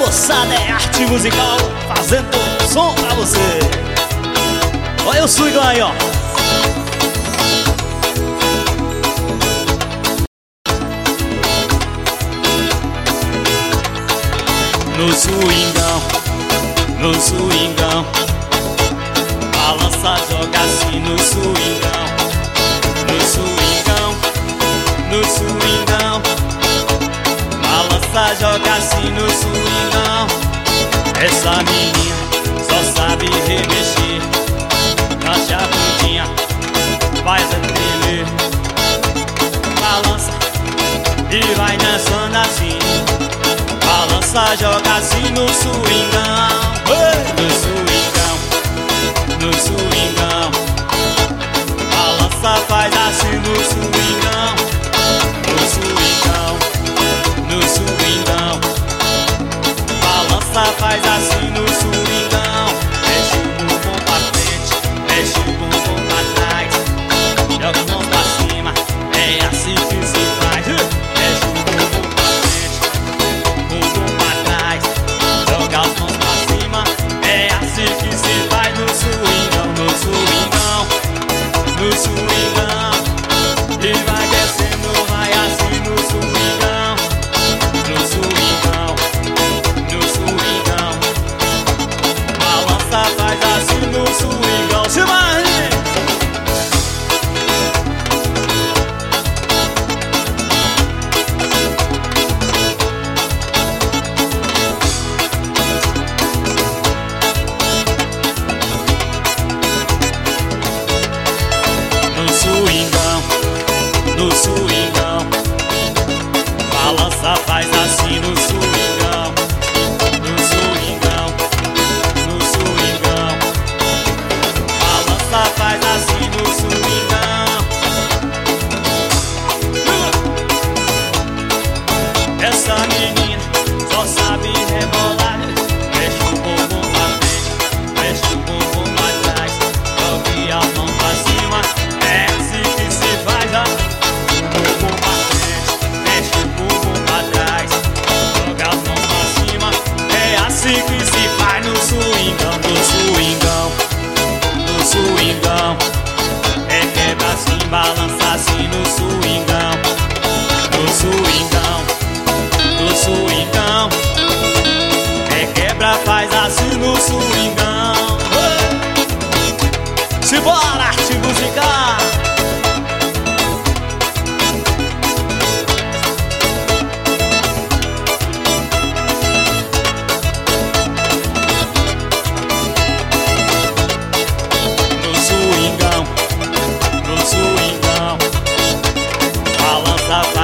moçada, é arte musical fazendo som pra você. Olha o swing aí, ó. No swingão, no swingão, balança, joga assim no swingão. No swingão, no swingão, balança, joga assim no swingão. Essa menina só sabe remexer, mexe a bundinha, faz a tremer. Balança e vai dançando assim. Balança, joga assim no swingão. No swingão, no swingão, balança, faz assim no swingão. No swingão, no swingão, balança, faz assim no swingão. Mexe o bumbum pra frente, mexe o bumbum pra trás, joga as mãos pra cima, é assim que se faz. Mexe o bumbum pra frente, bumbum pra trás, joga as mãos pra cima, é assim que se faz no swingão. No swingão, no swingão, e vai descendo, vai assim no swingão. No swingão, no swingão, balança, faz assim no swingão. Se vai! No swingão, no swingão, balança, faz assim no swingão. No swingão, no swingão, balança, faz assim no swingão. Essa menina só sabe rebolar, mexe o bumbum pra frente, mexe o bumbum pra trás, jogue a mão pra cima, é assim que se faz. Bumbum pra frente, mexe o bumbum pra trás, joga as mãos pra cima, é assim que se faz no swingão. No swingão, no swingão, é quebra assim, balança assim no swingão. No swingão, no swingão, é quebra, faz assim no swingão. Simbora, arte musical. No swingão, no swingão, balança.